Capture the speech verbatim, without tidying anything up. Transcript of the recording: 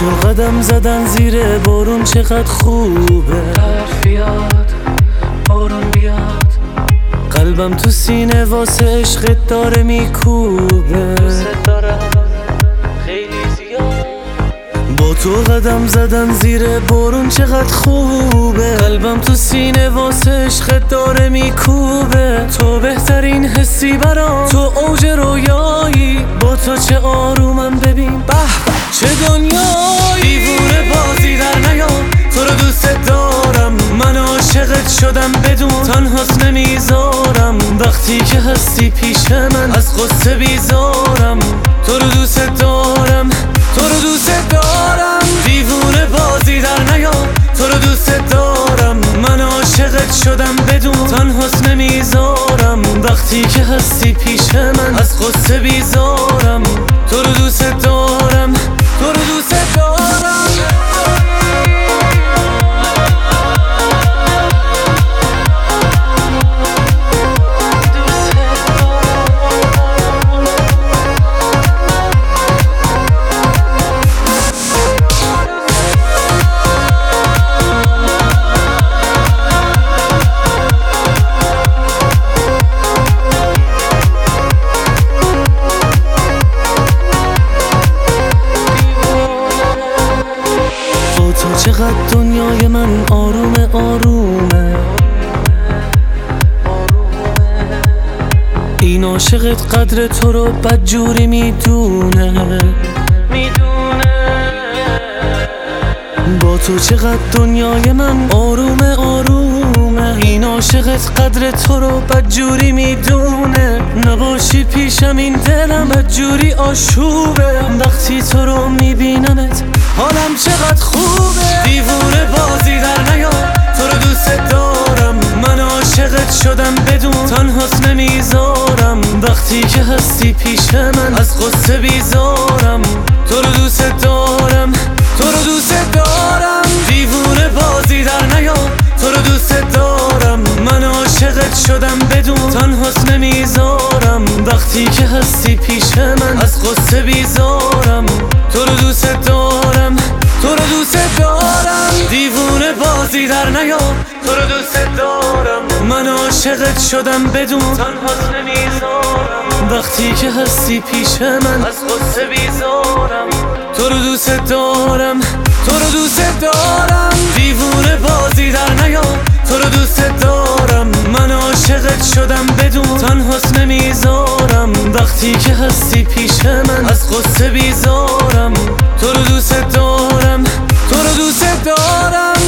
تو قدم زدن زیر بارون چقدر خوبه. برف بیاد بارون بیاد، قلبم تو سینه واسه عشقت داره میکوبه. دوست دارم خیلی زیاد. با تو قدم زدن زیر بارون چقدر خوبه. قلبم تو سینه واسه عشقت داره میکوبه. تو بهترین حسی برام، تو اوج رویایی. با تو چه آرومم ببین، به چه دنیایی. دیوونه بازی در نیام، تو رو دوست دارم. من عاشقت شدم بدون تنهاست نمیذارم. وقتی که هستی پیش من از غصه بیزارم. تو رو دوست دارم، تو رو دوست دارم. دیوونه بازی در نیام، تو رو دوست دارم. من عاشقت شدم بدون تنهاست نمیذارم. وقتی که هستی پیش من از غصه بیزارم. تو رو دوست دارم، تو رو دوست دارم. چقدر دنیای من آرومه آرومه. این عاشقت قدر تو رو بدجوری میدونه. با تو چقدر دنیای من آرومه آرومه. این عاشقت قدر تو رو بدجوری میدونه. نباشی پیشم این دلم بدجوری آشوبه. وقتی تو رو میبینمت حالم چقدر خوبه. دیوونه بازی در نیام، تو رو دوست دارم. من عاشقت شدم بدون تنهاست نمیذارم. وقتی که هستی پیش من از غصه بیزارم. تو رو دوست دارم، تو رو دوست دارم. دیوونه بازی در نیام، تو رو دوست دارم. من عاشقت شدم بدون تنهاست نمیذارم. وقتی که هستی پیش من از غصه بیزارم. تو رو دوست دارم، تو رو دوست دارم. دیوونه بازی در نیام، تو رو دوست دارم. من عاشقت شدم بدون تنهاست نمیذارم. وقتی که هستی پیش من از غصه بیزارم. تو رو دوست دارم، تو رو دوست دارم. دیوونه بازی در نیام، تو رو دوست دارم. من عاشقت شدم بدون تنهاست نمیذارم. وقتی که هستی پیش من از غصه بیزارم. تو رو دوست دارم، تو رو دوست دارم.